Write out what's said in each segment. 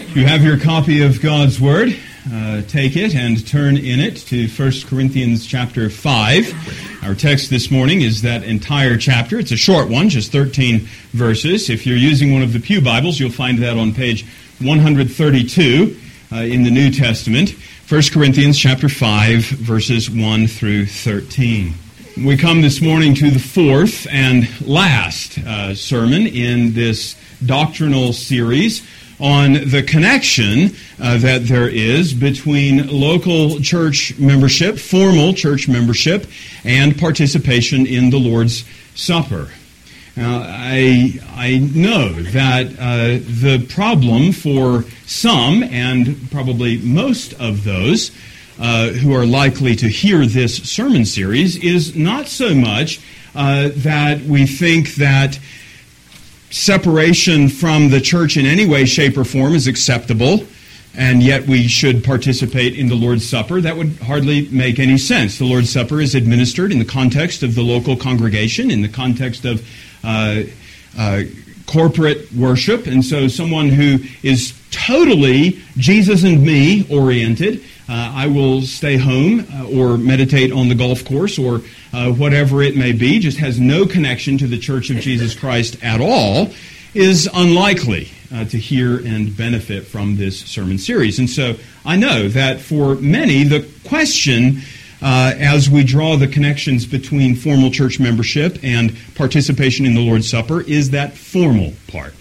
You have your copy of God's Word. Take it and turn in it to 1 Corinthians chapter 5. Our text this morning is that entire chapter. It's a short one, just 13 verses. If you're using one of the Pew Bibles, you'll find that on page 132 in the New Testament. 1 Corinthians chapter 5, verses 1 through 13. We come this morning to the fourth and last sermon in this doctrinal series on the connection that there is between local church membership, formal church membership, and participation in the Lord's Supper. Now, I know that the problem for some, and probably most of those who are likely to hear this sermon series, is not so much that we think that separation from the church in any way, shape, or form is acceptable, and yet we should participate in the Lord's Supper. That would hardly make any sense. The Lord's Supper is administered in the context of the local congregation, in the context of corporate worship, and so someone who is totally Jesus and me oriented, I will stay home or meditate on the golf course or whatever it may be, just has no connection to the Church of Jesus Christ at all, is unlikely to hear and benefit from this sermon series. And so I know that for many, the question as we draw the connections between formal church membership and participation in the Lord's Supper is that formal part.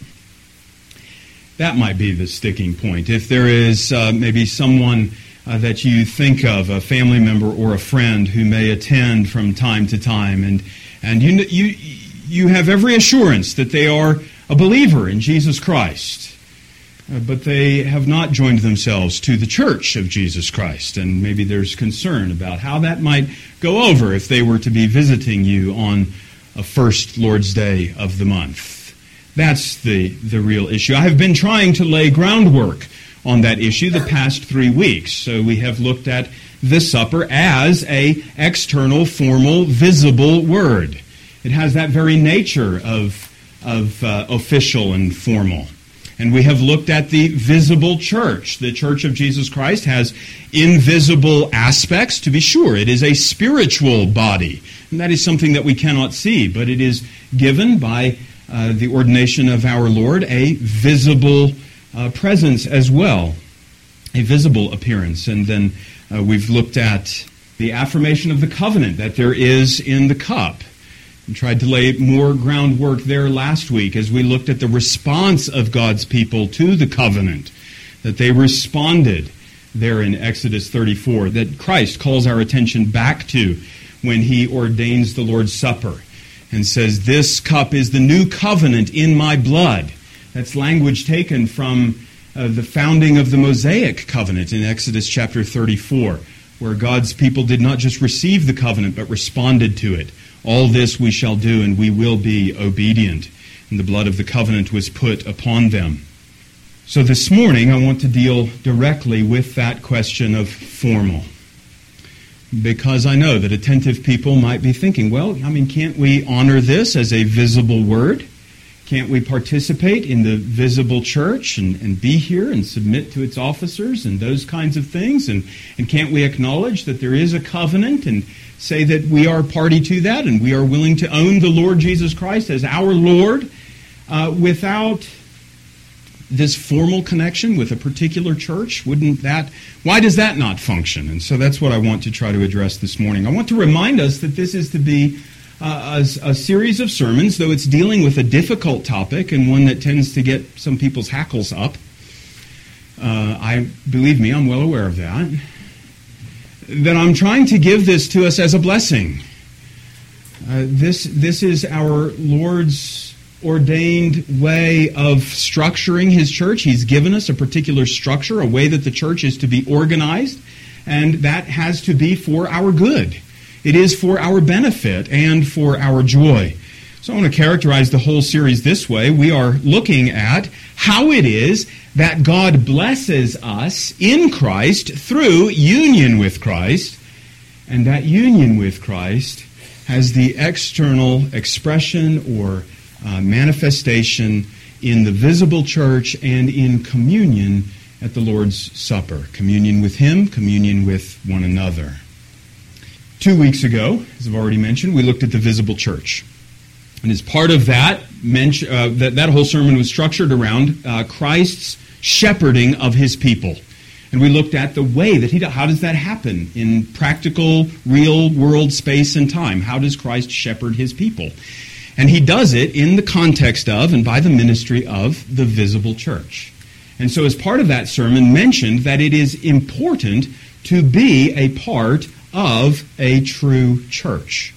That might be the sticking point. If there is maybe someone that you think of, a family member or a friend who may attend from time to time, and you have every assurance that they are a believer in Jesus Christ, but they have not joined themselves to the Church of Jesus Christ, and maybe there's concern about how that might go over if they were to be visiting you on a first Lord's Day of the month. That's the real issue. I have been trying to lay groundwork on that issue the past 3 weeks. So we have looked at the supper as a external, formal, visible word. It has that very nature of official and formal. And we have looked at the visible church. The Church of Jesus Christ has invisible aspects, to be sure. It is a spiritual body. And that is something that we cannot see, but it is given by the ordination of our Lord a visible presence as well, a visible appearance. And then we've looked at the affirmation of the covenant that there is in the cup, and tried to lay more groundwork there last week as we looked at the response of God's people to the covenant, that they responded there in Exodus 34, that Christ calls our attention back to when he ordains the Lord's Supper and says, "This cup is the new covenant in my blood." That's language taken from the founding of the Mosaic covenant in Exodus chapter 34, where God's people did not just receive the covenant, but responded to it. All this we shall do, and we will be obedient. And the blood of the covenant was put upon them. So this morning, I want to deal directly with that question of formal. Because I know that attentive people might be thinking, well, can't we honor this as a visible word? Can't we participate in the visible church and be here and submit to its officers and those kinds of things? And can't we acknowledge that there is a covenant and say that we are party to that and we are willing to own the Lord Jesus Christ as our Lord without this formal connection with a particular church? Why does that not function? And so that's what I want to try to address this morning. I want to remind us that this is to be a series of sermons, though it's dealing with a difficult topic and one that tends to get some people's hackles up. Believe me, I'm well aware of that. That I'm trying to give this to us as a blessing. This is our Lord's ordained way of structuring His church. He's given us a particular structure, a way that the church is to be organized, and that has to be for our good. It is for our benefit and for our joy. So I want to characterize the whole series this way. We are looking at how it is that God blesses us in Christ through union with Christ, and that union with Christ has the external expression or manifestation in the visible church and in communion at the Lord's Supper. Communion with Him, communion with one another. 2 weeks ago, as I've already mentioned, we looked at the visible church. And as part of that, that whole sermon was structured around Christ's shepherding of His people. And we looked at the way that how does that happen in practical, real world space and time? How does Christ shepherd His people? And He does it in the context of and by the ministry of the visible church. And so as part of that sermon mentioned that it is important to be a part of a true church.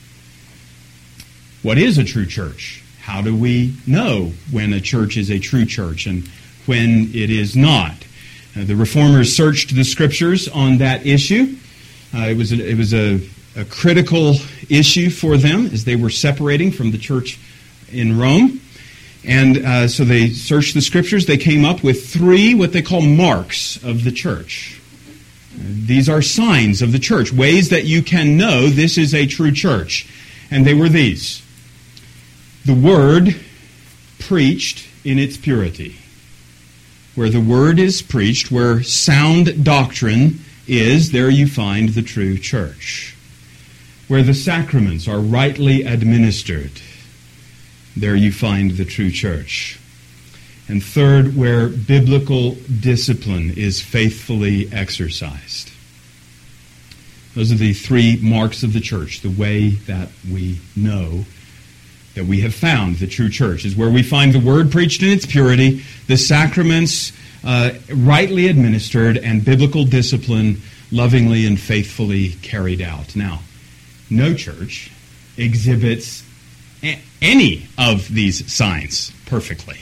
What is a true church? How do we know when a church is a true church and when it is not? The Reformers searched the Scriptures on that issue. It was a critical issue for them as they were separating from the church in Rome. And so they searched the Scriptures. They came up with 3 what they call marks of the church. These are signs of the church, ways that you can know this is a true church. And they were these. The Word preached in its purity. Where the Word is preached, where sound doctrine is, there you find the true church. Where the sacraments are rightly administered, there you find the true church. And third, where biblical discipline is faithfully exercised. Those are the 3 marks of the church, the way that we know that we have found the true church is where we find the Word preached in its purity, the sacraments rightly administered, and biblical discipline lovingly and faithfully carried out. Now, no church exhibits any of these signs perfectly.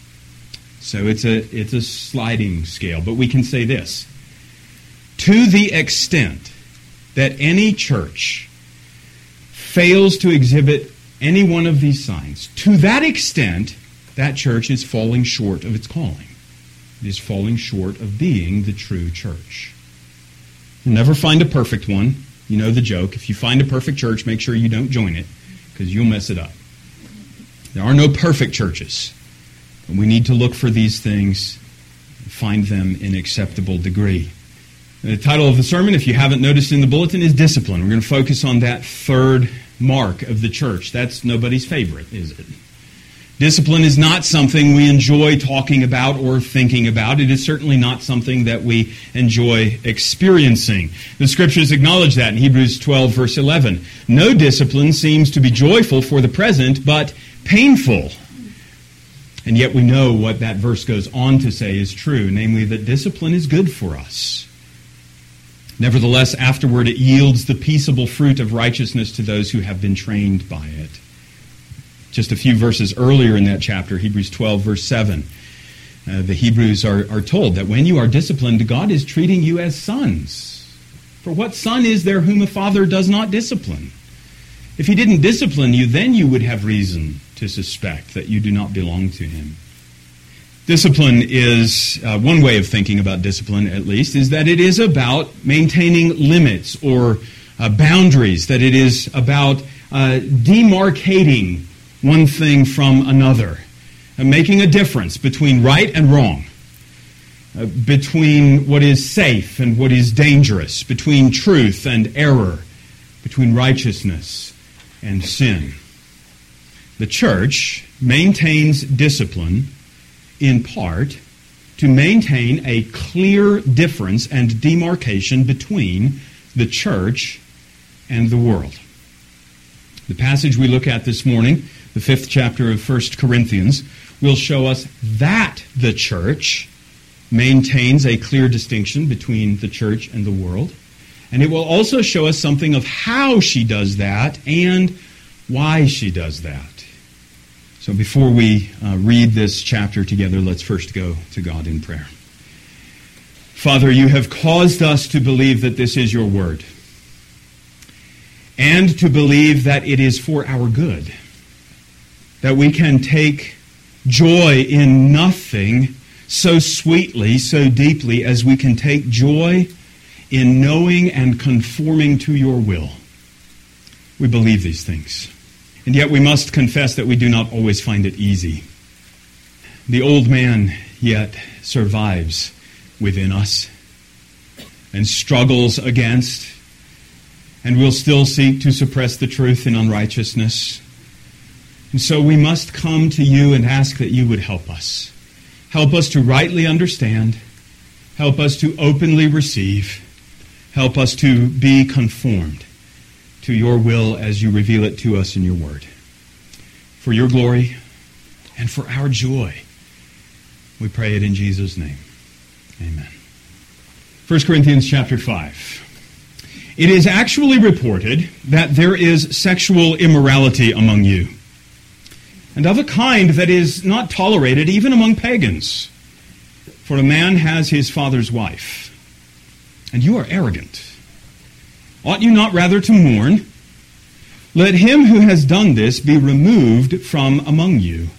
So it's a sliding scale. But we can say this. To the extent that any church fails to exhibit any one of these signs, to that extent, that church is falling short of its calling. It is falling short of being the true church. You'll never find a perfect one. You know the joke. If you find a perfect church, make sure you don't join it, because you'll mess it up. There are no perfect churches. But we need to look for these things, find them in acceptable degree. The title of the sermon, if you haven't noticed in the bulletin, is Discipline. We're going to focus on that third mark of the church. That's nobody's favorite, is it? Discipline is not something we enjoy talking about or thinking about. It is certainly not something that we enjoy experiencing. The Scriptures acknowledge that in Hebrews 12, verse 11. No discipline seems to be joyful for the present, but painful. And yet we know what that verse goes on to say is true, namely that discipline is good for us. Nevertheless, afterward it yields the peaceable fruit of righteousness to those who have been trained by it. Just a few verses earlier in that chapter, Hebrews 12, verse 7, the Hebrews are told that when you are disciplined, God is treating you as sons. For what son is there whom a father does not discipline? If he didn't discipline you, then you would have reason to suspect that you do not belong to him. Discipline is, one way of thinking about discipline at least, is that it is about maintaining limits or boundaries, that it is about demarcating one thing from another, making a difference between right and wrong, between what is safe and what is dangerous, between truth and error, between righteousness and sin. The church maintains discipline in part to maintain a clear difference and demarcation between the church and the world. The passage we look at this morning, the 5th chapter of 1 Corinthians, will show us that the church maintains a clear distinction between the church and the world. And it will also show us something of how she does that and why she does that. So before we read this chapter together, let's first go to God in prayer. Father, you have caused us to believe that this is your word, and to believe that it is for our good, that we can take joy in nothing so sweetly, so deeply, as we can take joy in knowing and conforming to your will. We believe these things. And yet we must confess that we do not always find it easy. The old man yet survives within us and struggles against, and will still seek to suppress the truth in unrighteousness. And so we must come to you and ask that you would help us. Help us to rightly understand. Help us to openly receive. Help us to be conformed to your will as you reveal it to us in your word. For your glory and for our joy, we pray it in Jesus' name. Amen. 1 Corinthians chapter 5. It is actually reported that there is sexual immorality among you, and of a kind that is not tolerated even among pagans. For a man has his father's wife, and you are arrogant. Ought you not rather to mourn? Let him who has done this be removed from among you.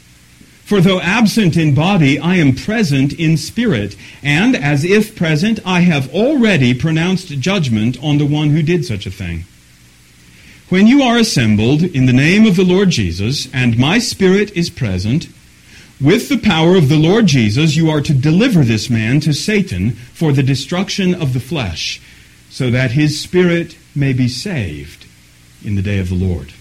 For though absent in body, I am present in spirit, and as if present, I have already pronounced judgment on the one who did such a thing. When you are assembled in the name of the Lord Jesus, and my spirit is present, with the power of the Lord Jesus, you are to deliver this man to Satan for the destruction of the flesh, so that his spirit may be saved in the day of the Lord.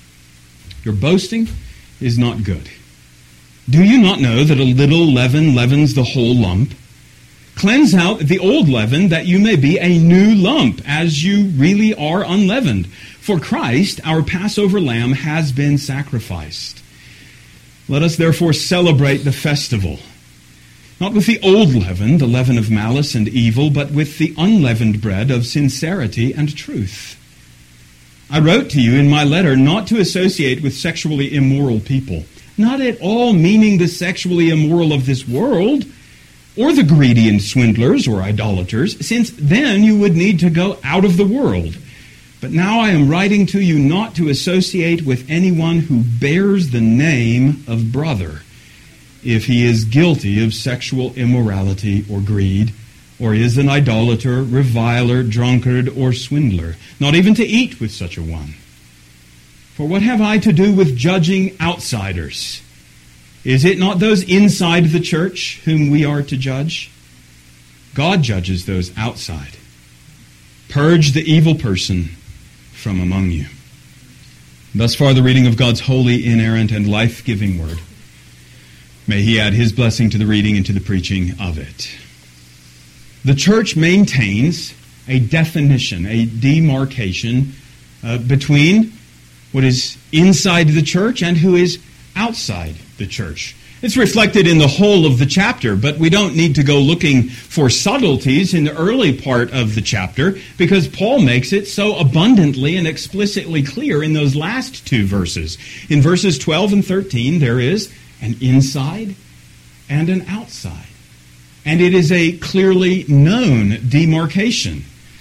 Your boasting is not good. Do you not know that a little leaven leavens the whole lump? Cleanse out the old leaven, that you may be a new lump, as you really are unleavened. For Christ, our Passover lamb, has been sacrificed. Let us therefore celebrate the festival, not with the old leaven, the leaven of malice and evil, but with the unleavened bread of sincerity and truth. I wrote to you in my letter not to associate with sexually immoral people, not at all meaning the sexually immoral of this world, or the greedy and swindlers or idolaters, since then you would need to go out of the world. But now I am writing to you not to associate with anyone who bears the name of brother, if he is guilty of sexual immorality or greed, or is an idolater, reviler, drunkard, or swindler, not even to eat with such a one. For what have I to do with judging outsiders? Is it not those inside the church whom we are to judge? God judges those outside. Purge the evil person from among you. Thus far the reading of God's holy, inerrant, and life-giving word. May He add His blessing to the reading and to the preaching of it. The church maintains a definition, a demarcation between what is inside the church and who is outside the church. It's reflected in the whole of the chapter, but we don't need to go looking for subtleties in the early part of the chapter, because Paul makes it so abundantly and explicitly clear in those last two verses. In verses 12 and 13, there is an inside and an outside. And it is a clearly known demarcation.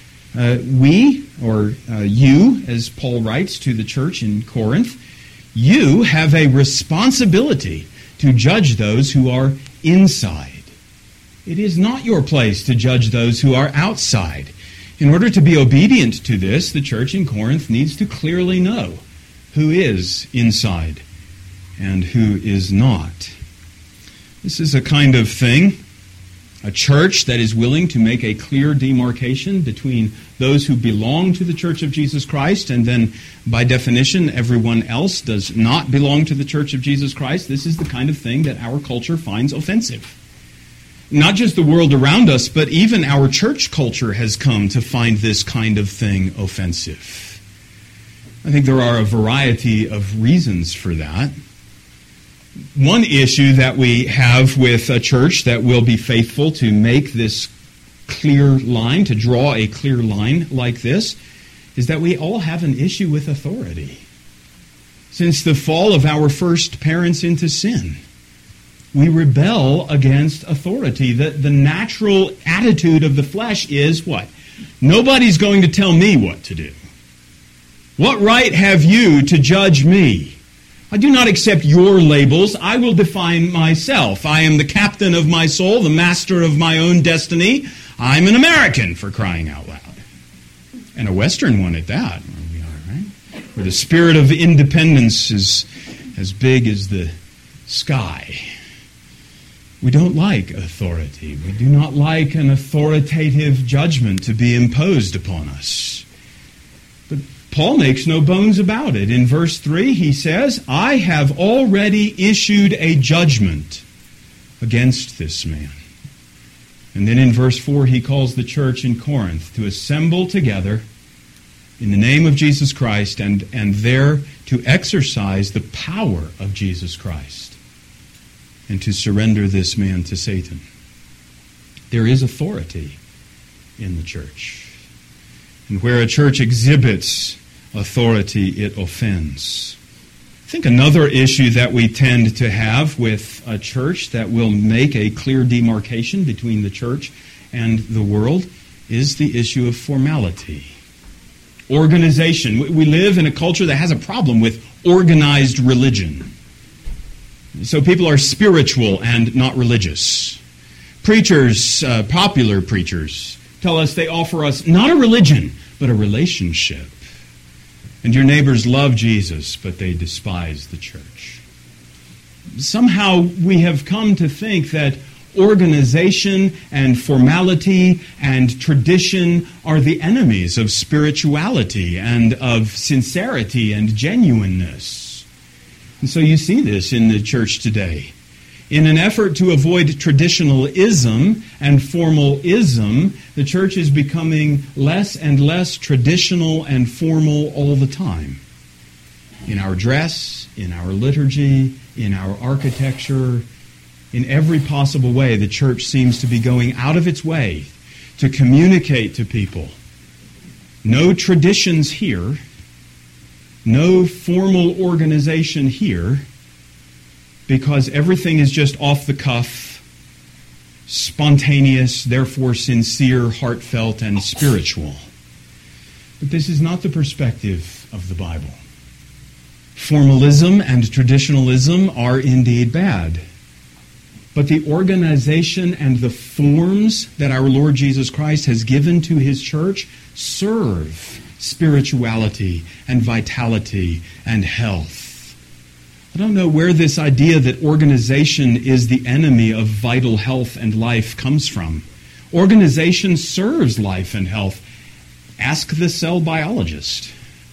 You, as Paul writes to the church in Corinth, you have a responsibility to judge those who are inside. It is not your place to judge those who are outside. In order to be obedient to this, the church in Corinth needs to clearly know who is inside and who is not. This is a kind of thing, a church that is willing to make a clear demarcation between those who belong to the Church of Jesus Christ, and then, by definition, everyone else does not belong to the Church of Jesus Christ. This is the kind of thing that our culture finds offensive. Not just the world around us, but even our church culture has come to find this kind of thing offensive. I think there are a variety of reasons for that. One issue that we have with a church that will be faithful to make this clear line, to draw a clear line like this, is that we all have an issue with authority. Since the fall of our first parents into sin, we rebel against authority. The natural attitude of the flesh is what? Nobody's going to tell me what to do. What right have you to judge me? I do not accept your labels. I will define myself. I am the captain of my soul, the master of my own destiny. I'm an American, for crying out loud. And a Western one at that, where we are, right? Where the spirit of independence is as big as the sky. We don't like authority. We do not like an authoritative judgment to be imposed upon us. But Paul makes no bones about it. In verse 3, he says, I have already issued a judgment against this man. And then in verse 4, he calls the church in Corinth to assemble together in the name of Jesus Christ and there to exercise the power of Jesus Christ and to surrender this man to Satan. There is authority in the church. And where a church exhibits authority, it offends. I think another issue that we tend to have with a church that will make a clear demarcation between the church and the world is the issue of formality. Organization. We live in a culture that has a problem with organized religion. So people are spiritual and not religious. Preachers, popular preachers, tell us they offer us not a religion, but a relationship. And your neighbors love Jesus, but they despise the church. Somehow we have come to think that organization and formality and tradition are the enemies of spirituality and of sincerity and genuineness. And so you see this in the church today. In an effort to avoid traditionalism and formalism, the church is becoming less and less traditional and formal all the time. In our dress, in our liturgy, in our architecture, in every possible way, the church seems to be going out of its way to communicate to people. No traditions here, no formal organization here, because everything is just off the cuff, spontaneous, therefore sincere, heartfelt, and spiritual. But this is not the perspective of the Bible. Formalism and traditionalism are indeed bad. But the organization and the forms that our Lord Jesus Christ has given to His church serve spirituality and vitality and health. I don't know where this idea that organization is the enemy of vital health and life comes from. Organization serves life and health. Ask the cell biologist.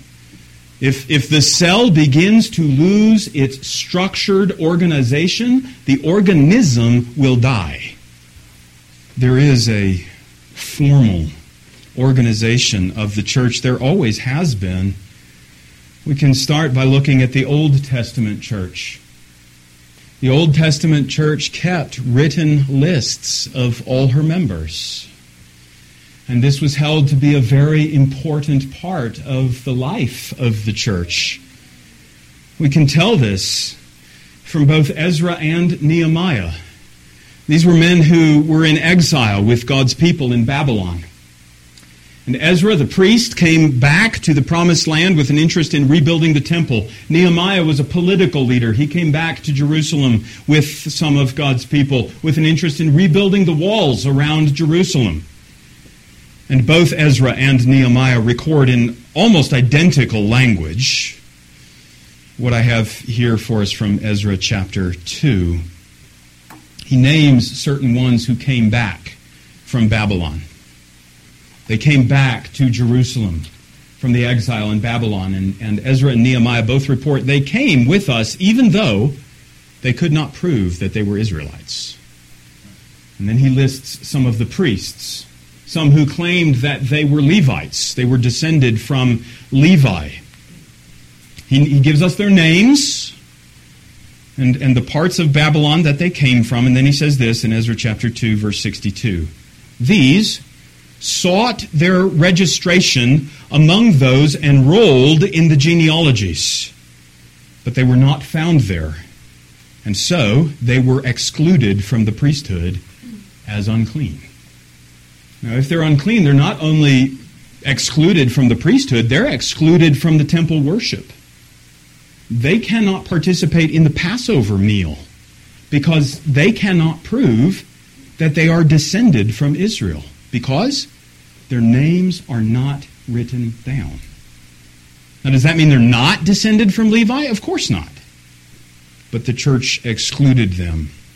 If the cell begins to lose its structured organization, the organism will die. There is a formal organization of the church. There always has been. We can start by looking at the Old Testament church. The Old Testament church kept written lists of all her members. And this was held to be a very important part of the life of the church. We can tell this from both Ezra and Nehemiah. These were men who were in exile with God's people in Babylon. And Ezra, the priest, came back to the promised land with an interest in rebuilding the temple. Nehemiah was a political leader. He came back to Jerusalem with some of God's people with an interest in rebuilding the walls around Jerusalem. And both Ezra and Nehemiah record in almost identical language what I have here for us from Ezra chapter 2. He names certain ones who came back from Babylon. They came back to Jerusalem from the exile in Babylon. And Ezra and Nehemiah both report they came with us even though they could not prove that they were Israelites. And then he lists some of the priests, some who claimed that they were Levites. They were descended from Levi. He gives us their names and the parts of Babylon that they came from. And then he says this in Ezra chapter 2, verse 62. These sought their registration among those enrolled in the genealogies, but they were not found there. And so they were excluded from the priesthood as unclean. Now, if they're unclean, they're not only excluded from the priesthood, they're excluded from the temple worship. They cannot participate in the Passover meal because they cannot prove that they are descended from Israel because their names are not written down. Now, does that mean they're not descended from Levi? Of course not. But the church excluded them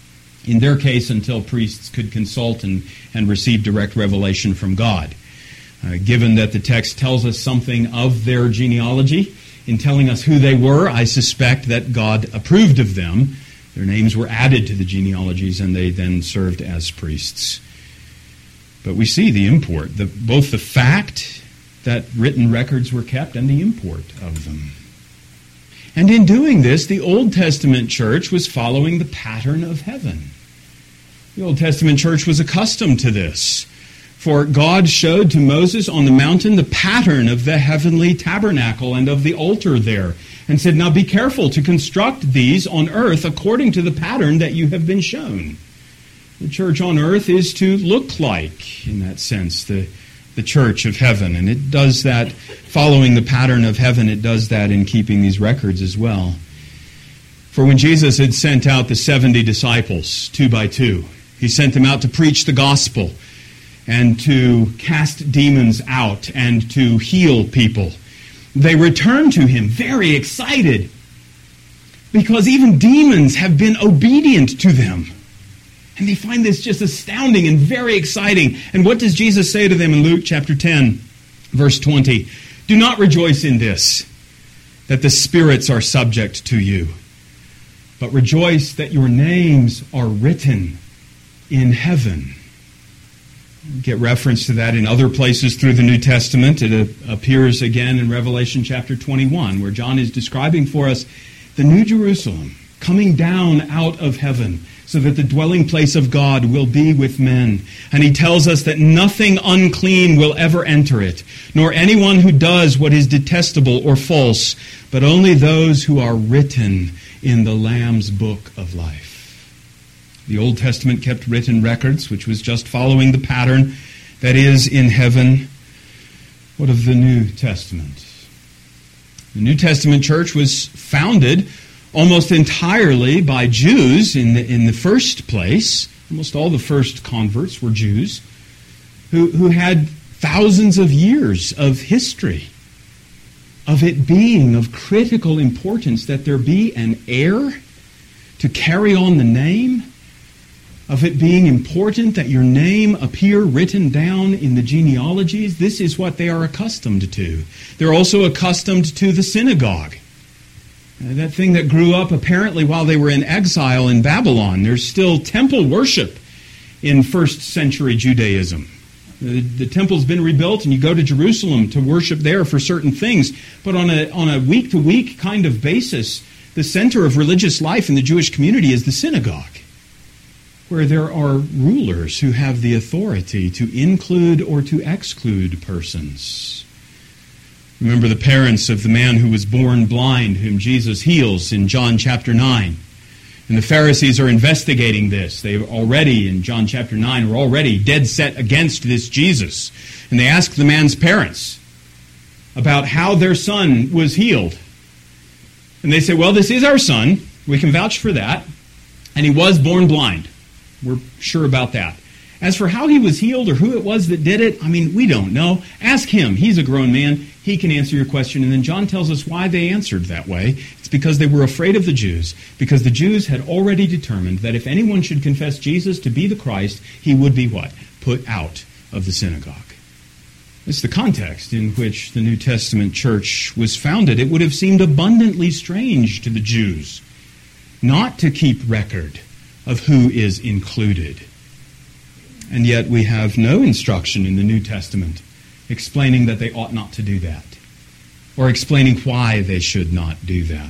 In their case, until priests could consult and receive direct revelation from God. Given that the text tells us something of their genealogy, in telling us who they were, I suspect that God approved of them. Their names were added to the genealogies, and they then served as priests. But we see the import, both the fact that written records were kept and the import of them. And in doing this, the Old Testament church was following the pattern of heaven. The Old Testament church was accustomed to this. For God showed to Moses on the mountain the pattern of the heavenly tabernacle and of the altar there, and said, now be careful to construct these on earth according to the pattern that you have been shown. The church on earth is to look like, in that sense, the church of heaven. And it does that, following the pattern of heaven, it does that in keeping these records as well. For when Jesus had sent out the 70 disciples, 2 by 2, he sent them out to preach the gospel and to cast demons out and to heal people. They returned to him very excited because even demons have been obedient to them. And they find this just astounding and very exciting. And what does Jesus say to them in Luke chapter 10, verse 20? Do not rejoice in this, that the spirits are subject to you, but rejoice that your names are written in heaven. We get reference to that in other places through the New Testament. It appears again in Revelation chapter 21, where John is describing for us the New Jerusalem coming down out of heaven, so that the dwelling place of God will be with men. And he tells us that nothing unclean will ever enter it, nor anyone who does what is detestable or false, but only those who are written in the Lamb's book of life. The Old Testament kept written records, which was just following the pattern that is in heaven. What of the New Testament? The New Testament church was founded almost entirely by Jews in the first place. Almost all the first converts were Jews who had thousands of years of history of it being of critical importance that there be an heir to carry on the name, of it being important that your name appear written down in the genealogies. This is what they are accustomed to. They're also accustomed to the synagogue. That thing that grew up apparently while they were in exile in Babylon. There's still temple worship in first century Judaism. The temple's been rebuilt and you go to Jerusalem to worship there for certain things. But on a week-to-week kind of basis, the center of religious life in the Jewish community is the synagogue, where there are rulers who have the authority to include or to exclude persons. Remember the parents of the man who was born blind, whom Jesus heals in John chapter 9. And the Pharisees are investigating this. They already, in John chapter 9, were already dead set against this Jesus. And they ask the man's parents about how their son was healed. And they say, well, this is our son. We can vouch for that. And he was born blind. We're sure about that. As for how he was healed or who it was that did it, we don't know. Ask him. He's a grown man. He can answer your question. And then John tells us why they answered that way. It's because they were afraid of the Jews. Because the Jews had already determined that if anyone should confess Jesus to be the Christ, he would be what? Put out of the synagogue. It's the context in which the New Testament church was founded. It would have seemed abundantly strange to the Jews not to keep record of who is included. And yet we have no instruction in the New Testament explaining that they ought not to do that, or explaining why they should not do that.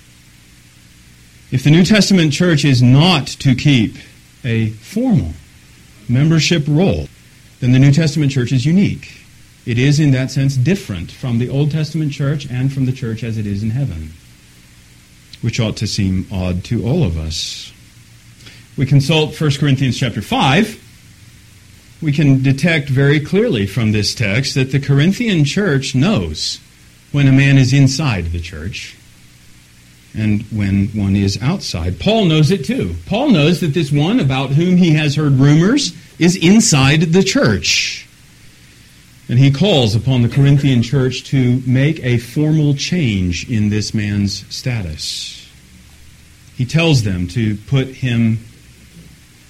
If the New Testament church is not to keep a formal membership roll, then the New Testament church is unique. It is, in that sense, different from the Old Testament church and from the church as it is in heaven, which ought to seem odd to all of us. We consult 1 Corinthians chapter 5. We can detect very clearly from this text that the Corinthian church knows when a man is inside the church and when one is outside. Paul knows it too. Paul knows that this one about whom he has heard rumors is inside the church. And he calls upon the Corinthian church to make a formal change in this man's status. He tells them to put him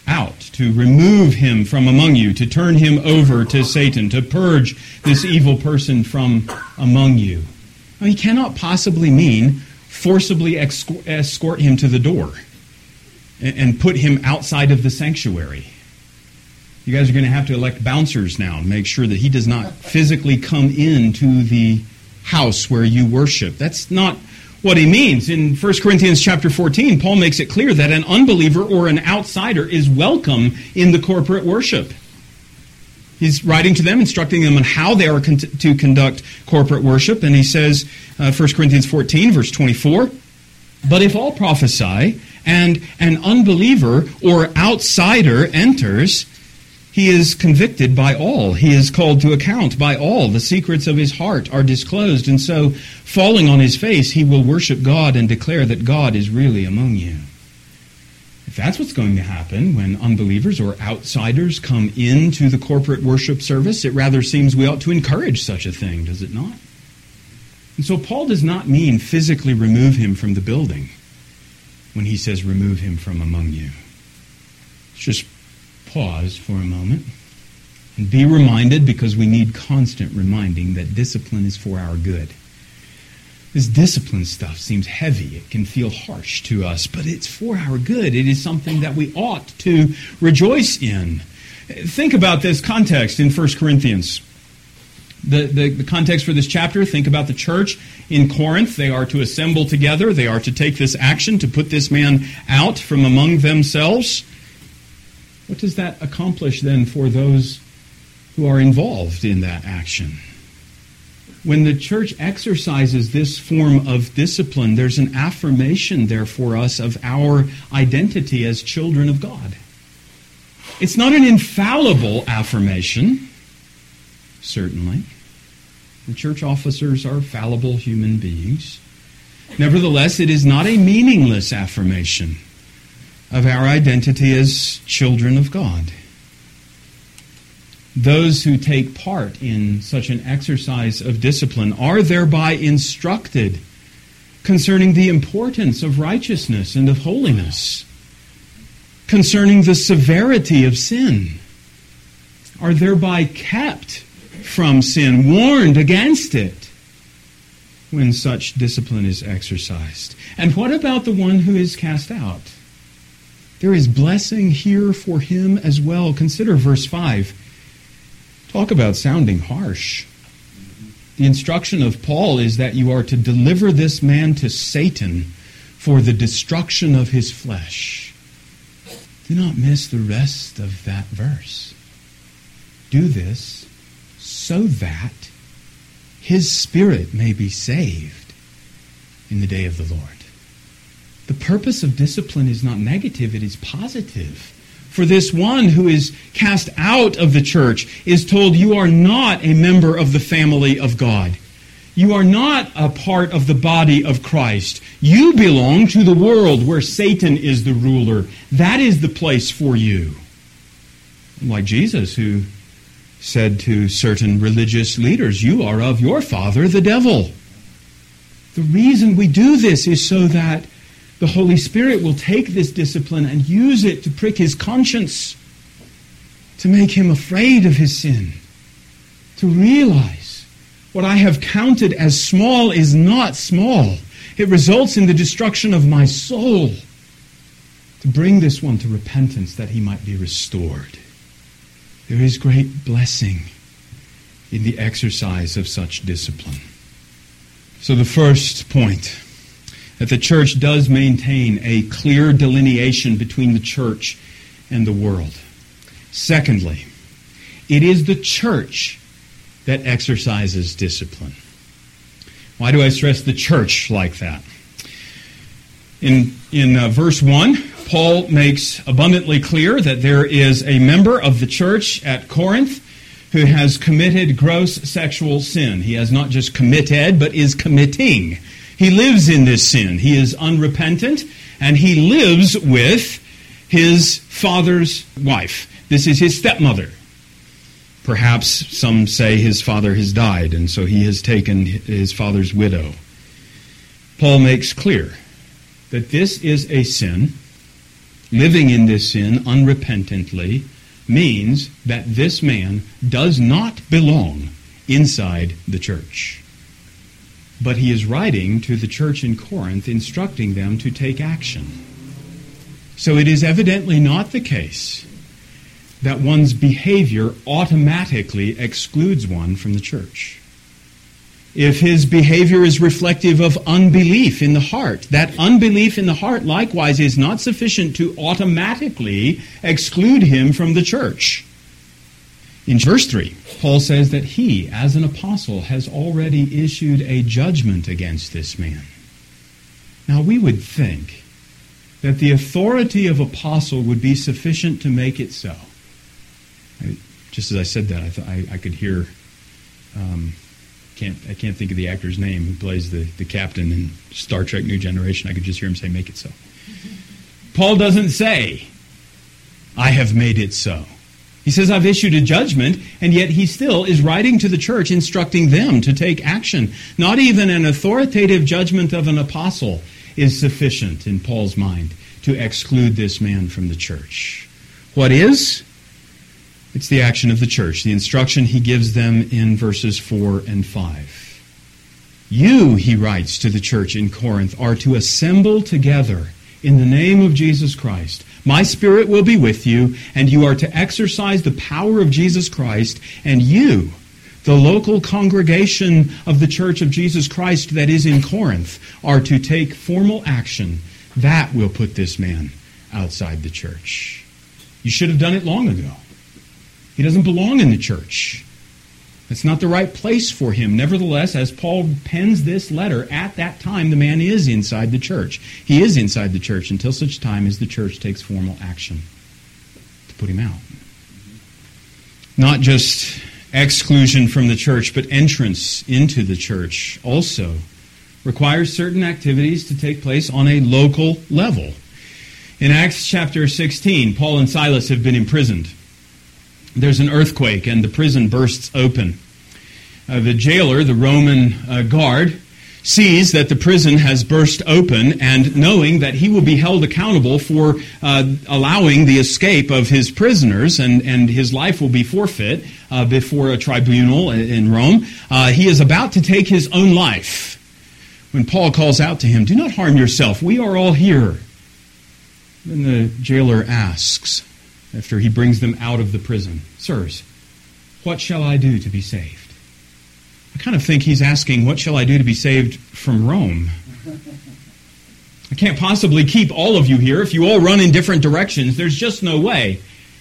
out, to remove him from among you, to turn him over to Satan, to purge this evil person from among you. Now, he cannot possibly mean forcibly escort him to the door and put him outside of the sanctuary. You guys are going to have to elect bouncers now and make sure that he does not physically come into the house where you worship. That's not what he means. In 1 Corinthians chapter 14, Paul makes it clear that an unbeliever or an outsider is welcome in the corporate worship. He's writing to them, instructing them on how they are to conduct corporate worship. And he says, 1 Corinthians 14, verse 24, "But if all prophesy, and an unbeliever or outsider enters, he is convicted by all. He is called to account by all. The secrets of his heart are disclosed. And so, falling on his face, he will worship God and declare that God is really among you." If that's what's going to happen when unbelievers or outsiders come into the corporate worship service, it rather seems we ought to encourage such a thing, does it not? And so Paul does not mean physically remove him from the building when he says remove him from among you. Let's just pause for a moment and be reminded, because we need constant reminding, that discipline is for our good. This discipline stuff seems heavy. It can feel harsh to us, but it's for our good. It is something that we ought to rejoice in. Think about this context in 1 Corinthians. The context for this chapter, think about the church in Corinth. They are to assemble together. They are to take this action to put this man out from among themselves. What does that accomplish then for those who are involved in that action? When the church exercises this form of discipline, there's an affirmation there for us of our identity as children of God. It's not an infallible affirmation, certainly. The church officers are fallible human beings. Nevertheless, it is not a meaningless affirmation of our identity as children of God. Those who take part in such an exercise of discipline are thereby instructed concerning the importance of righteousness and of holiness, concerning the severity of sin, are thereby kept from sin, warned against it when such discipline is exercised. And what about the one who is cast out? There is blessing here for him as well. Consider verse 5. Talk about sounding harsh. The instruction of Paul is that you are to deliver this man to Satan for the destruction of his flesh. Do not miss the rest of that verse. Do this so that his spirit may be saved in the day of the Lord. The purpose of discipline is not negative, it is positive. For this one who is cast out of the church is told, you are not a member of the family of God. You are not a part of the body of Christ. You belong to the world where Satan is the ruler. That is the place for you. Like Jesus, who said to certain religious leaders, you are of your father, the devil. The reason we do this is so that the Holy Spirit will take this discipline and use it to prick his conscience, to make him afraid of his sin, to realize what I have counted as small is not small. It results in the destruction of my soul, to bring this one to repentance that he might be restored. There is great blessing in the exercise of such discipline. So the first point, that the church does maintain a clear delineation between the church and the world. Secondly, it is the church that exercises discipline. Why do I stress the church like that? In verse 1, Paul makes abundantly clear that there is a member of the church at Corinth who has committed gross sexual sin. He has not just committed, but is committing. He lives in this sin. He is unrepentant, and he lives with his father's wife. This is his stepmother. Perhaps some say his father has died, and so he has taken his father's widow. Paul makes clear that this is a sin living in this sin unrepentantly, means that this man does not belong inside the church. But he is writing to the church in Corinth, instructing them to take action. So it is evidently not the case that one's behavior automatically excludes one from the church. If his behavior is reflective of unbelief in the heart, that unbelief in the heart likewise is not sufficient to automatically exclude him from the church. In verse 3, Paul says that he, as an apostle, has already issued a judgment against this man. Now we would think that the authority of apostle would be sufficient to make it so. Just as I said that, I could hear... I can't think of the actor's name who plays the captain in Star Trek New Generation. I could just hear him say, "Make it so." Paul doesn't say, "I have made it so." He says, "I've issued a judgment," and yet he still is writing to the church, instructing them to take action. Not even an authoritative judgment of an apostle is sufficient in Paul's mind to exclude this man from the church. What is? It's the action of the church, the instruction he gives them in verses 4 and 5. You, he writes to the church in Corinth, are to assemble together in the name of Jesus Christ. My Spirit will be with you, and you are to exercise the power of Jesus Christ, and you, the local congregation of the Church of Jesus Christ that is in Corinth, are to take formal action. That will put this man outside the church. You should have done it long ago. He doesn't belong in the church. It's not the right place for him. Nevertheless, as Paul pens this letter, at that time the man is inside the church. He is inside the church until such time as the church takes formal action to put him out. Not just exclusion from the church, but entrance into the church also requires certain activities to take place on a local level. In Acts chapter 16, Paul and Silas have been imprisoned. There's an earthquake and the prison bursts open. The jailer, the Roman guard, sees that the prison has burst open, and knowing that he will be held accountable for allowing the escape of his prisoners, and his life will be forfeit before a tribunal in Rome, he is about to take his own life. When Paul calls out to him, "Do not harm yourself, we are all here." Then the jailer asks, after he brings them out of the prison, "Sirs, what shall I do to be saved?" I kind of think he's asking, what shall I do to be saved from Rome? I can't possibly keep all of you here. If you all run in different directions, there's just no way.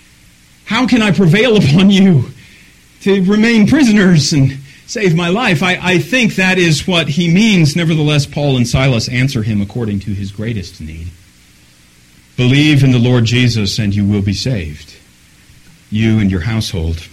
How can I prevail upon you to remain prisoners and save my life? I think that is what he means. Nevertheless, Paul and Silas answer him according to his greatest need. Believe in the Lord Jesus and you will be saved, you and your household.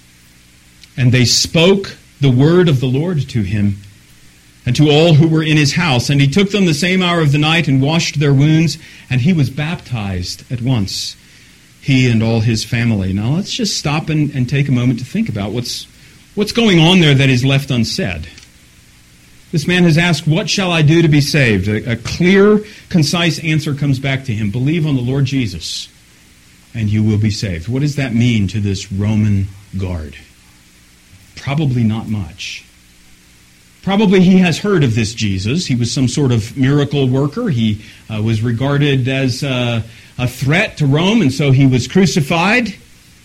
And they spoke the word of the Lord to him and to all who were in his house. And he took them the same hour of the night and washed their wounds, and he was baptized at once, he and all his family. Now let's just stop and take a moment to think about what's going on there that is left unsaid. This man has asked, what shall I do to be saved? A clear, concise answer comes back to him. Believe on the Lord Jesus, and you will be saved. What does that mean to this Roman guard? Probably not much. Probably he has heard of this Jesus. He was some sort of miracle worker. He was regarded as a threat to Rome, and so he was crucified.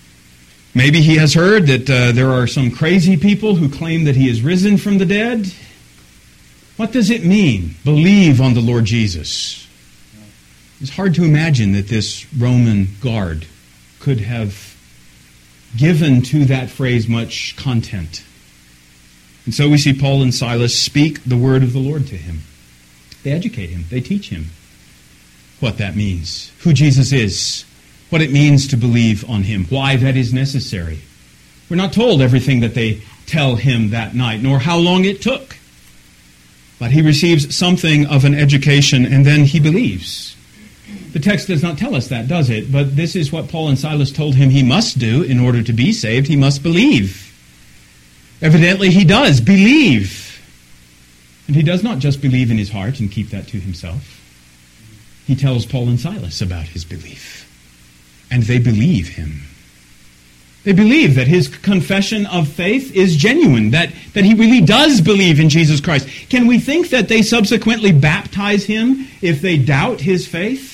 Maybe he has heard that there are some crazy people who claim that he is risen from the dead. What does it mean? Believe on the Lord Jesus. It's hard to imagine that this Roman guard could have given to that phrase much content. And so we see Paul and Silas speak the word of the Lord to him. They educate him. They teach him what that means, who Jesus is, what it means to believe on him, why that is necessary. We're not told everything that they tell him that night, nor how long it took. But he receives something of an education, and then he believes. The text does not tell us that, does it? But this is what Paul and Silas told him he must do in order to be saved. He must believe. Evidently he does believe. And he does not just believe in his heart and keep that to himself. he tells Paul and Silas about his belief. And they believe him. They believe that his confession of faith is genuine, that he really does believe in Jesus Christ. Can we think that they subsequently baptize him if they doubt his faith?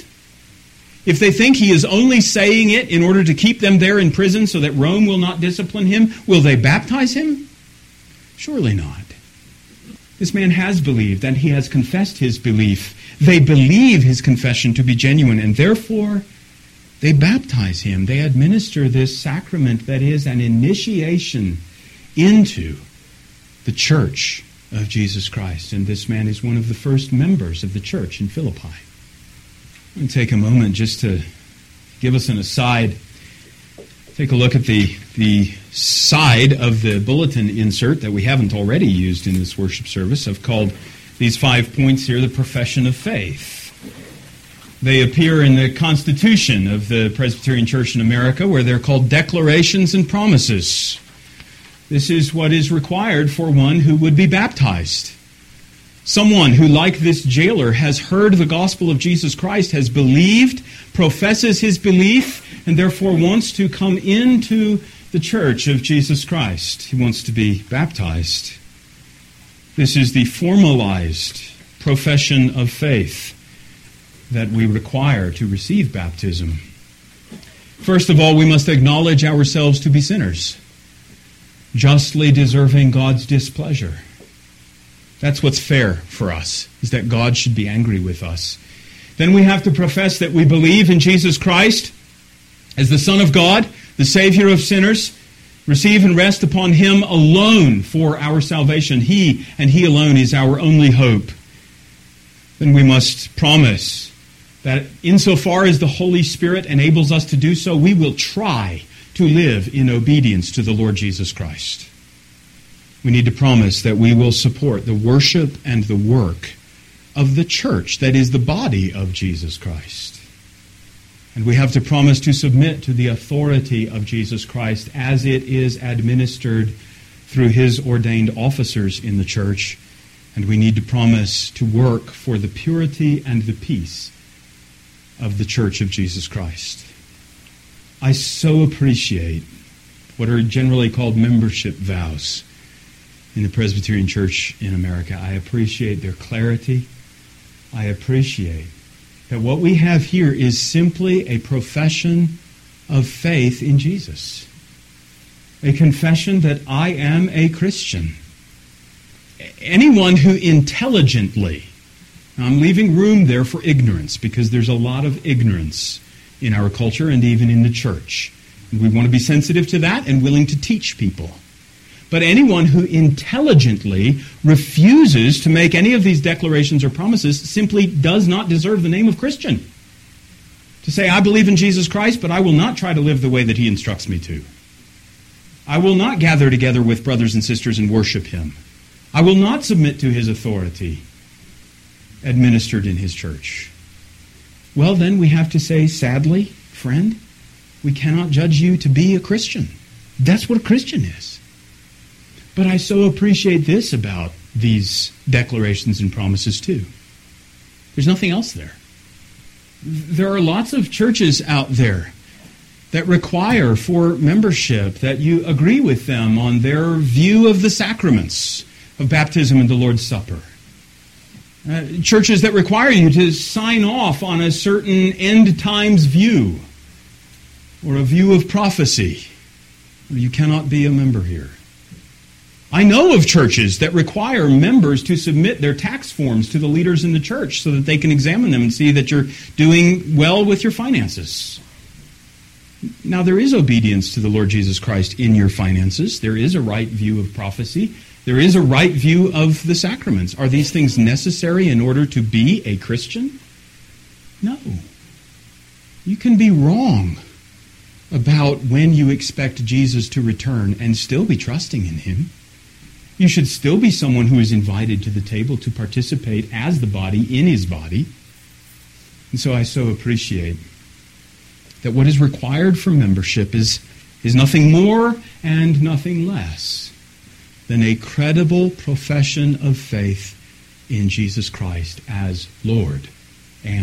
If they think he is only saying it in order to keep them there in prison so that Rome will not discipline him, will they baptize him? Surely not. This man has believed, and he has confessed his belief. They believe his confession to be genuine, and therefore they baptize him. They administer this sacrament that is an initiation into the church of Jesus Christ. And this man is one of the first members of the church in Philippi. I'm going to take a moment just to give us an aside. Take a look at the side of the bulletin insert that we haven't already used in this worship service. I've called these 5 points here the profession of faith. They appear in the Constitution of the Presbyterian Church in America, where they're called declarations and promises. This is what is required for one who would be baptized. Someone who, like this jailer, has heard the gospel of Jesus Christ, has believed, professes his belief, and therefore wants to come into the church of Jesus Christ. He wants to be baptized. This is the formalized profession of faith that we require to receive baptism. First of all, we must acknowledge ourselves to be sinners, justly deserving God's displeasure. That's what's fair for us, is that God should be angry with us. Then we have to profess that we believe in Jesus Christ as the Son of God, the Savior of sinners, receive and rest upon Him alone for our salvation. He and He alone is our only hope. Then we must promise that insofar as the Holy Spirit enables us to do so, we will try to live in obedience to the Lord Jesus Christ. We need to promise that we will support the worship and the work of the church, that is the body of Jesus Christ. And we have to promise to submit to the authority of Jesus Christ as it is administered through His ordained officers in the church. And we need to promise to work for the purity and the peace of the church of Jesus Christ. I so appreciate what are generally called membership vows in the Presbyterian Church in America. I appreciate their clarity. I appreciate that what we have here is simply a profession of faith in Jesus. A confession that I am a Christian. Anyone who intelligently, now I'm leaving room there for ignorance, because there's a lot of ignorance in our culture and even in the church. And we want to be sensitive to that and willing to teach people. But anyone who intelligently refuses to make any of these declarations or promises simply does not deserve the name of Christian. To say, I believe in Jesus Christ, but I will not try to live the way that He instructs me to. I will not gather together with brothers and sisters and worship Him. I will not submit to His authority administered in His church. Well, then we have to say, sadly, friend, we cannot judge you to be a Christian. That's what a Christian is. But I so appreciate this about these declarations and promises too. There's nothing else there. There are lots of churches out there that require for membership that you agree with them on their view of the sacraments of baptism and the Lord's Supper. Churches that require you to sign off on a certain end times view or a view of prophecy. You cannot be a member here. I know of churches that require members to submit their tax forms to the leaders in the church so that they can examine them and see that you're doing well with your finances. Now, there is obedience to the Lord Jesus Christ in your finances. There is a right view of prophecy. There is a right view of the sacraments. Are these things necessary in order to be a Christian? No. You can be wrong about when you expect Jesus to return and still be trusting in Him. You should still be someone who is invited to the table to participate as the body in His body. And so I so appreciate that what is required for membership is nothing more and nothing less than a credible profession of faith in Jesus Christ as Lord and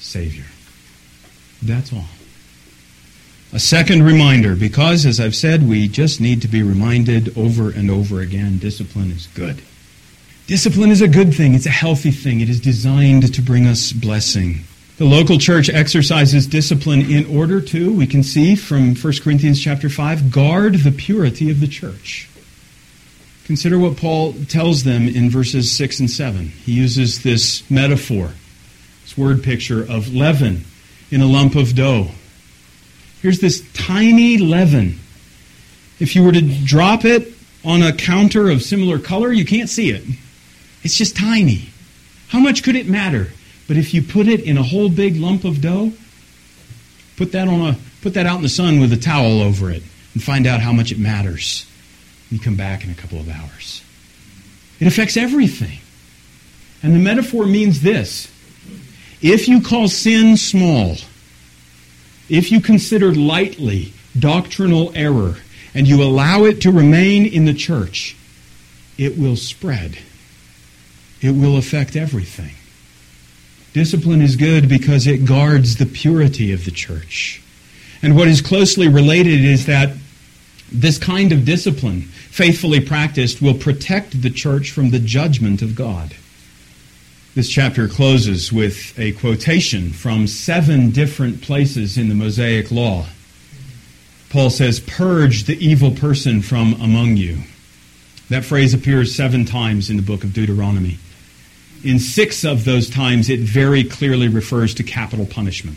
Savior. That's all. A second reminder, because, as I've said, we just need to be reminded over and over again, discipline is good. Discipline is a good thing. It's a healthy thing. It is designed to bring us blessing. The local church exercises discipline in order to, we can see from 1 Corinthians chapter 5, guard the purity of the church. Consider what Paul tells them in verses 6 and 7. He uses this metaphor, this word picture of leaven in a lump of dough. Here's this tiny leaven. If you were to drop it on a counter of similar color, you can't see it. It's just tiny. How much could it matter? But if you put it in a whole big lump of dough, put that out in the sun with a towel over it and find out how much it matters. You come back in a couple of hours. It affects everything. And the metaphor means this. If you call sin small, if you consider lightly doctrinal error and you allow it to remain in the church, it will spread. It will affect everything. Discipline is good because it guards the purity of the church. And what is closely related is that this kind of discipline, faithfully practiced, will protect the church from the judgment of God. This chapter closes with a quotation from 7 different places in the Mosaic Law. Paul says, "Purge the evil person from among you." That phrase appears 7 times in the book of Deuteronomy. In 6 of those times, it very clearly refers to capital punishment.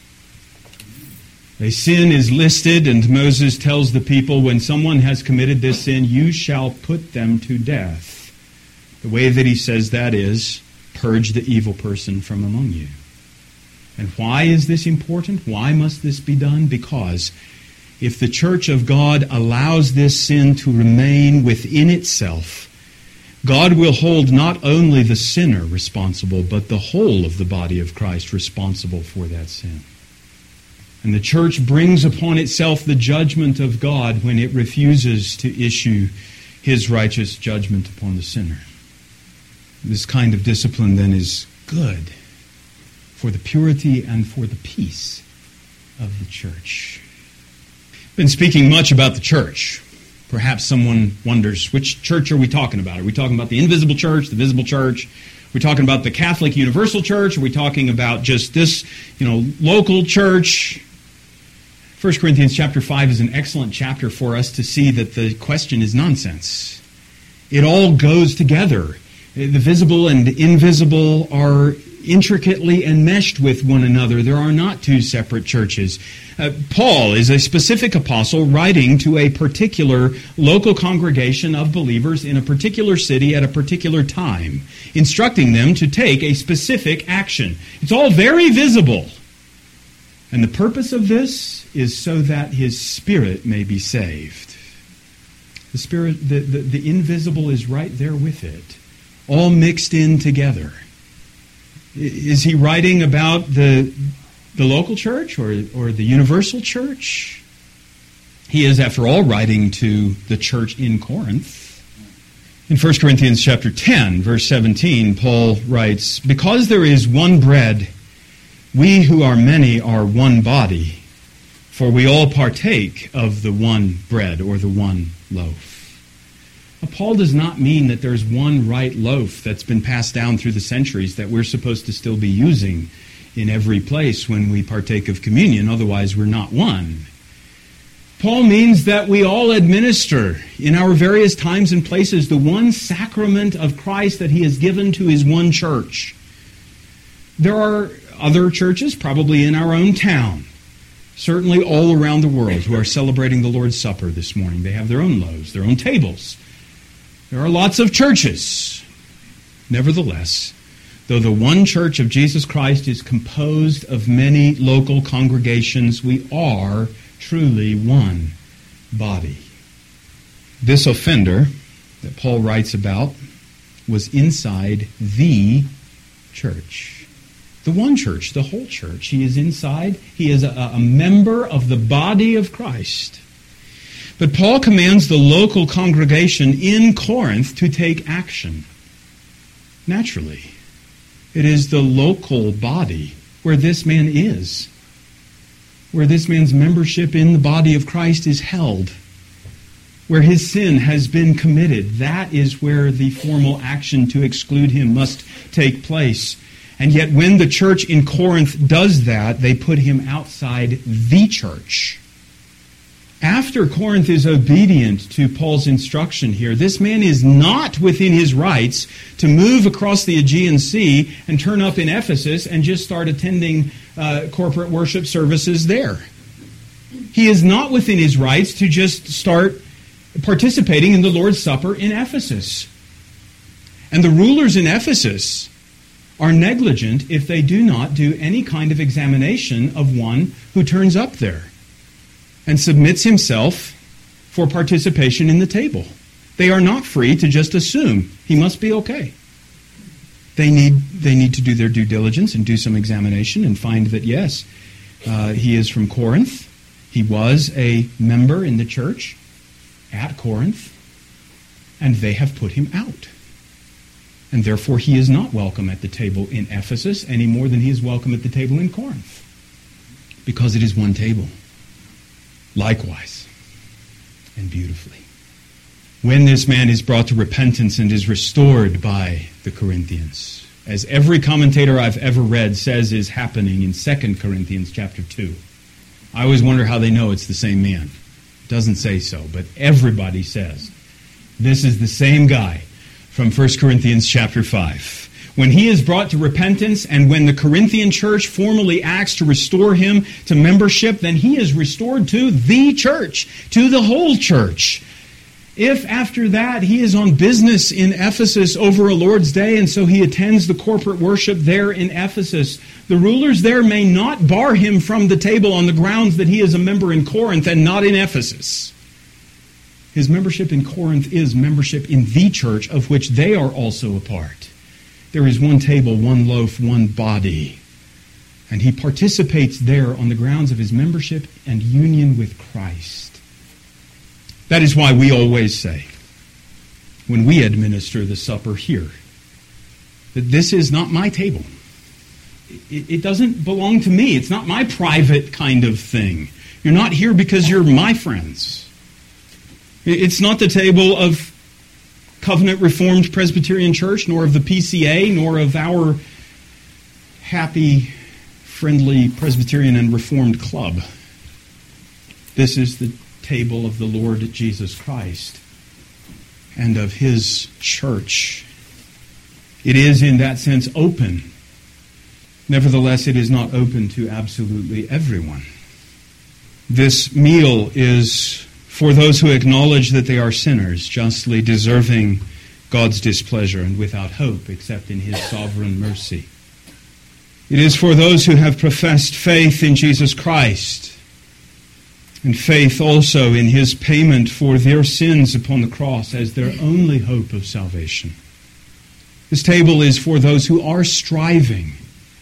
A sin is listed, and Moses tells the people, when someone has committed this sin, you shall put them to death. The way that he says that is, purge the evil person from among you. And why is this important? Why must this be done? Because if the church of God allows this sin to remain within itself, God will hold not only the sinner responsible, but the whole of the body of Christ responsible for that sin. And the church brings upon itself the judgment of God when it refuses to issue His righteous judgment upon the sinner. This kind of discipline then is good for the purity and for the peace of the church. I've been speaking much about the church. Perhaps someone wonders, which church are we talking about? Are we talking about the invisible church, the visible church? Are we talking about the Catholic Universal Church? Are we talking about just this, local church? 1 Corinthians chapter 5 is an excellent chapter for us to see that the question is nonsense. It all goes together. The visible and invisible are intricately enmeshed with one another. There are not 2 separate churches. Paul is a specific apostle writing to a particular local congregation of believers in a particular city at a particular time, instructing them to take a specific action. It's all very visible. And the purpose of this is so that his spirit may be saved. The spirit, the invisible is right there with it, all mixed in together. Is he writing about the local church or the universal church? He is, after all, writing to the church in Corinth. In 1 Corinthians chapter 10, verse 17, Paul writes, "Because there is one bread, we who are many are one body, for we all partake of the one bread," or the one loaf. Now, Paul does not mean that there's one right loaf that's been passed down through the centuries that we're supposed to still be using in every place when we partake of communion, otherwise we're not one. Paul means that we all administer in our various times and places the one sacrament of Christ that He has given to His one church. There are other churches, probably in our own town, certainly all around the world, who are celebrating the Lord's Supper this morning. They have their own loaves, their own tables. There are lots of churches. Nevertheless, though the one church of Jesus Christ is composed of many local congregations, we are truly one body. This offender that Paul writes about was inside the church. The one church, the whole church. He is inside. He is a member of the body of Christ. But Paul commands the local congregation in Corinth to take action. Naturally, it is the local body where this man is, where this man's membership in the body of Christ is held, where his sin has been committed. That is where the formal action to exclude him must take place. And yet when the church in Corinth does that, they put him outside the church. After Corinth is obedient to Paul's instruction here, this man is not within his rights to move across the Aegean Sea and turn up in Ephesus and just start attending corporate worship services there. He is not within his rights to just start participating in the Lord's Supper in Ephesus. And the rulers in Ephesus are negligent if they do not do any kind of examination of one who turns up there and submits himself for participation in the table. They are not free to just assume he must be okay. They need to do their due diligence and do some examination and find that, yes, he is from Corinth. He was a member in the church at Corinth, and they have put him out. And therefore he is not welcome at the table in Ephesus any more than he is welcome at the table in Corinth, because it is one table. Likewise, and beautifully, when this man is brought to repentance and is restored by the Corinthians, as every commentator I've ever read says is happening in 2 Corinthians chapter 2. I always wonder how they know it's the same man. It doesn't say so, but everybody says this is the same guy from 1 Corinthians chapter 5. When he is brought to repentance and when the Corinthian church formally acts to restore him to membership, then he is restored to the church, to the whole church. If after that he is on business in Ephesus over a Lord's Day and so he attends the corporate worship there in Ephesus, the rulers there may not bar him from the table on the grounds that he is a member in Corinth and not in Ephesus. His membership in Corinth is membership in the church of which they are also a part. There is one table, one loaf, one body. And he participates there on the grounds of his membership and union with Christ. That is why we always say, when we administer the supper here, that this is not my table. It doesn't belong to me. It's not my private kind of thing. You're not here because you're my friends. It's not the table of Covenant Reformed Presbyterian Church, nor of the PCA, nor of our happy, friendly Presbyterian and Reformed club. This is the table of the Lord Jesus Christ and of His church. It is in that sense open. Nevertheless, it is not open to absolutely everyone. This meal is for those who acknowledge that they are sinners, justly deserving God's displeasure and without hope except in His sovereign mercy. It is for those who have professed faith in Jesus Christ and faith also in His payment for their sins upon the cross as their only hope of salvation. This table is for those who are striving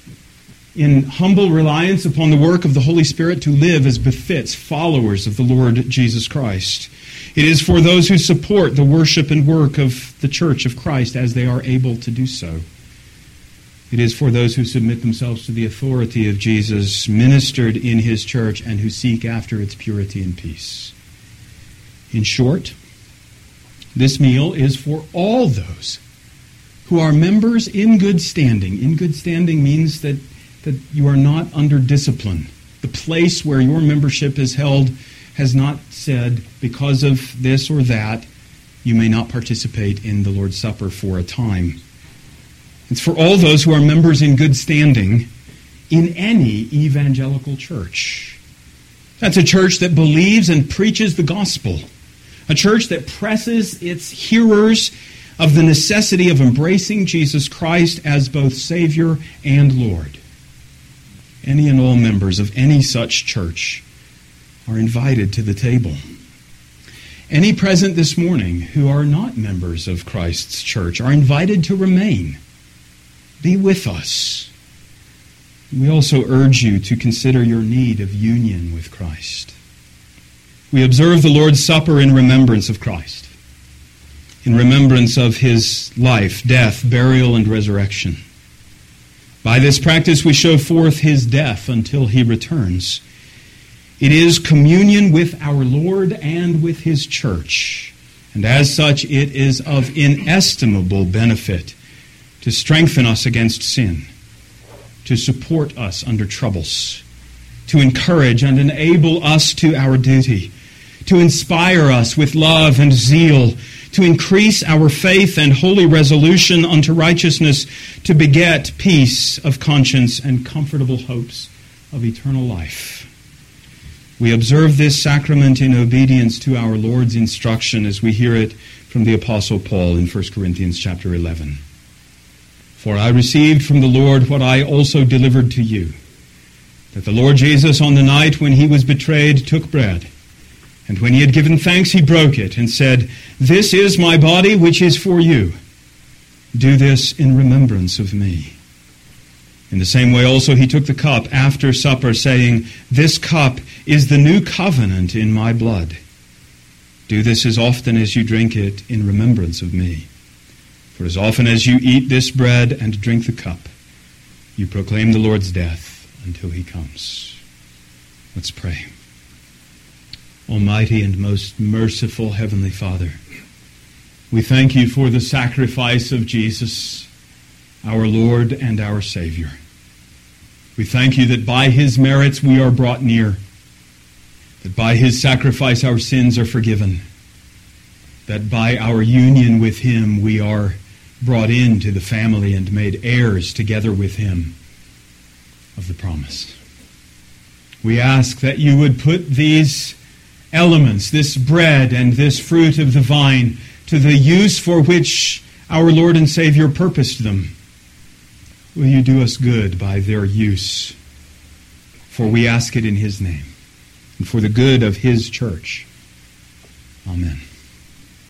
in humble reliance upon the work of the Holy Spirit to live as befits followers of the Lord Jesus Christ. It is for those who support the worship and work of the Church of Christ as they are able to do so. It is for those who submit themselves to the authority of Jesus ministered in His church and who seek after its purity and peace. In short, this meal is for all those who are members in good standing. In good standing means that you are not under discipline. The place where your membership is held has not said, because of this or that, you may not participate in the Lord's Supper for a time. It's for all those who are members in good standing in any evangelical church. That's a church that believes and preaches the gospel. A church that presses its hearers of the necessity of embracing Jesus Christ as both Savior and Lord. Any and all members of any such church are invited to the table. Any present this morning who are not members of Christ's church are invited to remain. Be with us. We also urge you to consider your need of union with Christ. We observe the Lord's Supper in remembrance of Christ, in remembrance of His life, death, burial, and resurrection. By this practice we show forth his death until he returns. It is communion with our Lord and with his church, and as such it is of inestimable benefit to strengthen us against sin, to support us under troubles, to encourage and enable us to our duty, to inspire us with love and zeal, to increase our faith and holy resolution unto righteousness, to beget peace of conscience and comfortable hopes of eternal life. We observe this sacrament in obedience to our Lord's instruction as we hear it from the Apostle Paul in 1 Corinthians chapter 11. For I received from the Lord what I also delivered to you, that the Lord Jesus on the night when he was betrayed took bread, and when he had given thanks he broke it and said, "This is my body which is for you. Do this in remembrance of me." In the same way also he took the cup after supper, saying, "This cup is the new covenant in my blood. Do this as often as you drink it in remembrance of me. For as often as you eat this bread and drink the cup, you proclaim the Lord's death until he comes." Let's pray. Almighty and most merciful Heavenly Father, we thank you for the sacrifice of Jesus, our Lord and our Savior. We thank you that by his merits we are brought near, that by his sacrifice our sins are forgiven, that by our union with him we are brought into the family and made heirs together with him of the promise. We ask that you would put these elements, this bread and this fruit of the vine, to the use for which our Lord and Savior purposed them. Will you do us good by their use? For we ask it in his name and for the good of his church. Amen.